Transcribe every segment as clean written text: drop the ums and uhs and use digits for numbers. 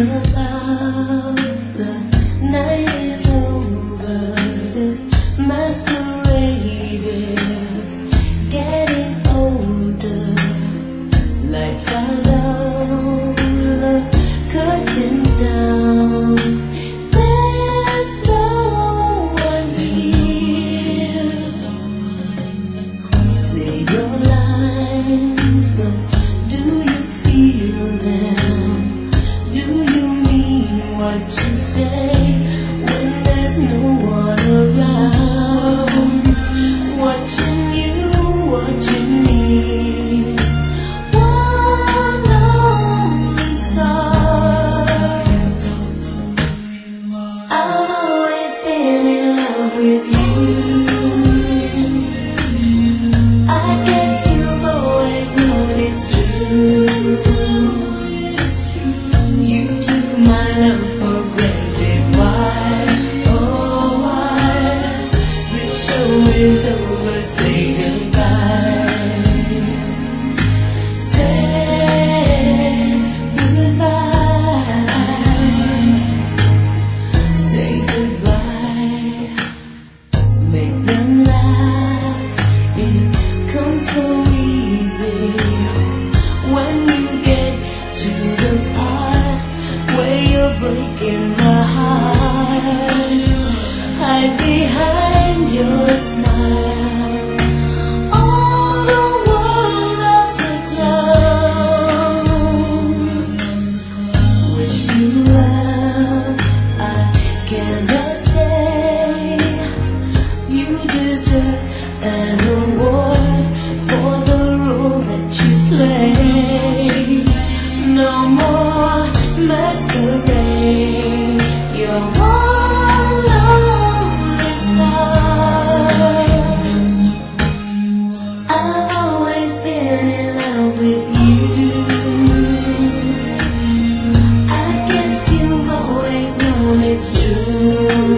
about the night is over. This masquerade is getting older. Lights are low, the curtains down. There's no one here. Say your lines, but do you feel them? Do you mean what you say when there's no one around? Watching you, watching me. One lonely star. I've always been in love with you. I guess you've always known it's true. You took my love for granted. Why, oh why? The show is over, say goodbye. Say goodbye. Say goodbye. Make them laugh. It comes so easy when you get to the part where you're breaking my heart. Hide behind your smile. All the world loves a clown. Wish you well, I cannot say. You deserve an award for the role that you play. No more masquerade. You're one lonely star. I've always been in love with you. I guess you've always known it's true.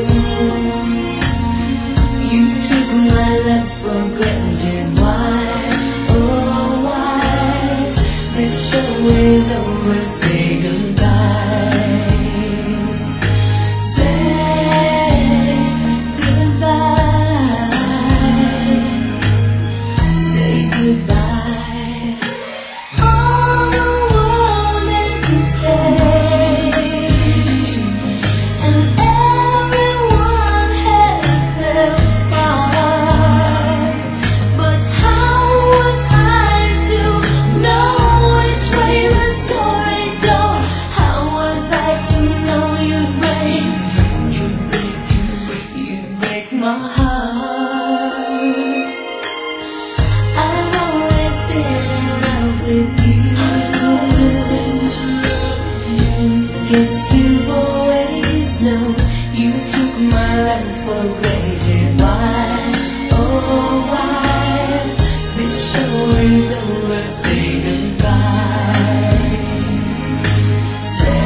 You took my love for granted. Why, oh why? The show is over, say goodbye. Say goodbye. Say goodbye. All the world is a stage, and everyone has their part. But how was I to know which way the story goes? How was I to know you'd break my heart? I've always been in love with you. Guess you've always known you took my life for granted. Why, oh why? The show is over, say goodbye. Say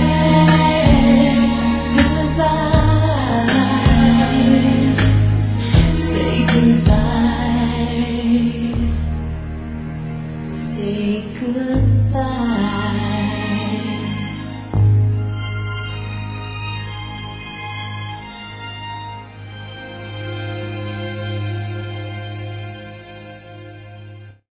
goodbye. Say goodbye. Say goodbye.